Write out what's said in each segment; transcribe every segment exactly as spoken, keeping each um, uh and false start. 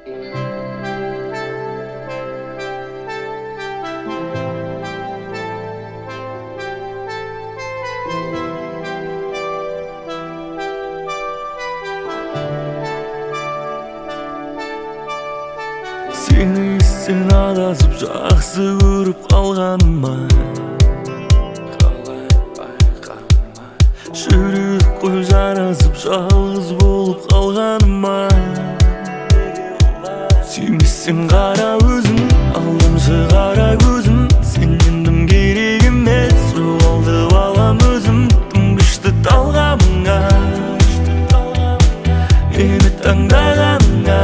Seni sen adasып жақсы көріп қалғаныма қалай байқамай жүрек қой жарасып жалғыз болып қалғаныма сүймесең қара өзің алдамшы қара көзім сенен дым керек емес жоғалтып алам өзім тым күшті талғамыңа мені таңдағаныңа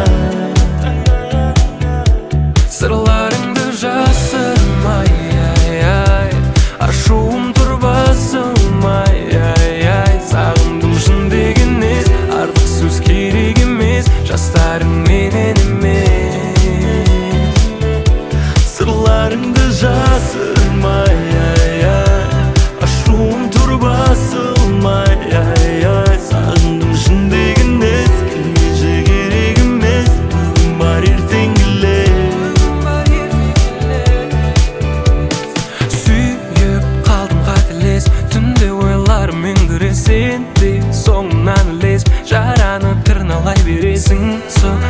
Сырларыңды жасырмай, ай-ай ашуым тұр басылмай, ай-ай сағындым шын дегеннен артық сөз керек емес жастарың менен емес Сырларыңды жасырмай, ай-ай ашуым тұр басылмай, ай-ай сағындым шын дегеннен келмеші керек емес бүгін бар ертең Сен де соңынан ілесіп жараны тырналай бересің.